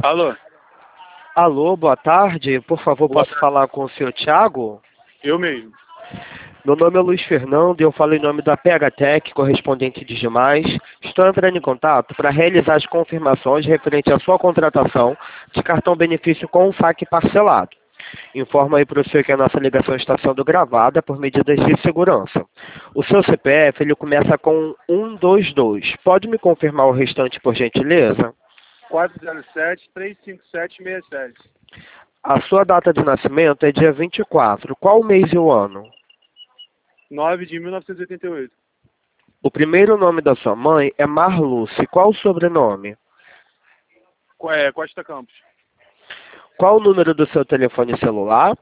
Alô? Alô, boa tarde. Por favor, Boa posso tarde. falar com o senhor Thiago? Eu mesmo. Meu nome é Luiz Fernando e eu falo em nome da PHTech, correspondente de demais. Estou entrando em contato para realizar as confirmações referente à sua contratação de cartão benefício com o saque parcelado. Informo aí para o senhor que a nossa ligação está sendo gravada por medidas de segurança. O seu CPF, ele começa com 122. Pode me confirmar o restante, por gentileza? 407-357-67. A sua data de nascimento é dia 24. Qual o mês e o ano? 9 de 1988. O primeiro nome da sua mãe é Marluce. Qual o sobrenome? Costa Campos. Qual o número do seu telefone celular?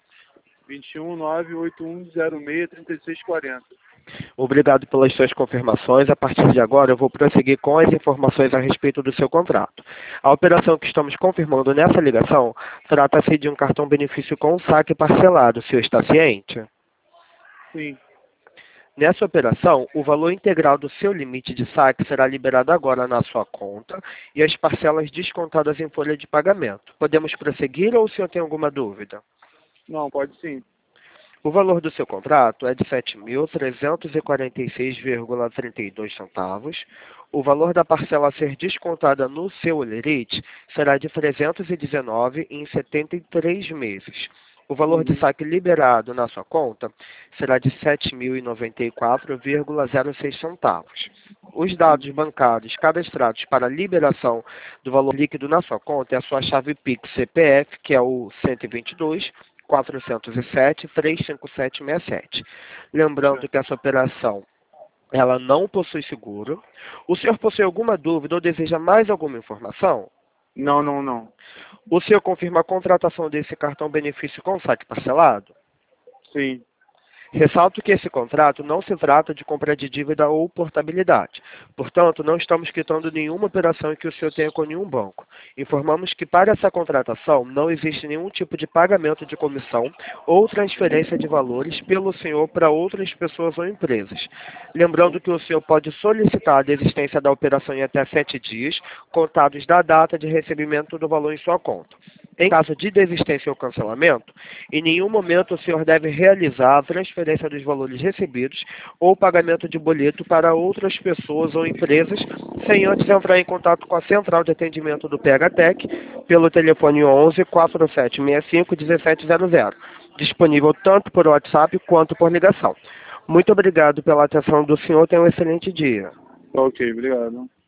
21981063640. Obrigado pelas suas confirmações. A partir de agora, eu vou prosseguir com as informações a respeito do seu contrato. A operação que estamos confirmando nessa ligação trata-se de um cartão benefício com saque parcelado. O senhor está ciente? Sim. Nessa operação, o valor integral do seu limite de saque será liberado agora na sua conta e as parcelas descontadas em folha de pagamento. Podemos prosseguir ou o senhor tem alguma dúvida? Não, pode sim. O valor do seu contrato é de R$ 7.346,32. O valor da parcela a ser descontada no seu holerite será de R$ 319 em 73 meses. O valor de saque liberado na sua conta será de R$ 7.094,06. Os dados bancários cadastrados para a liberação do valor líquido na sua conta é a sua chave Pix CPF, que é o 122 407 35767. Lembrando que essa operação ela não possui seguro. O senhor possui alguma dúvida ou deseja mais alguma informação? Não. O senhor confirma a contratação desse cartão benefício com saque parcelado? Sim. Ressalto que esse contrato não se trata de compra de dívida ou portabilidade. Portanto, não estamos quitando nenhuma operação que o senhor tenha com nenhum banco. Informamos que para essa contratação não existe nenhum tipo de pagamento de comissão ou transferência de valores pelo senhor para outras pessoas ou empresas. Lembrando que o senhor pode solicitar a desistência da operação em até 7 dias, contados da data de recebimento do valor em sua conta. Em caso de desistência ou cancelamento, em nenhum momento o senhor deve realizar a transferência dos valores recebidos ou pagamento de boleto para outras pessoas ou empresas, sem antes entrar em contato com a central de atendimento do PHTech pelo telefone 11 4765 1700, disponível tanto por WhatsApp quanto por ligação. Muito obrigado pela atenção do senhor. Tenha um excelente dia. Ok, obrigado.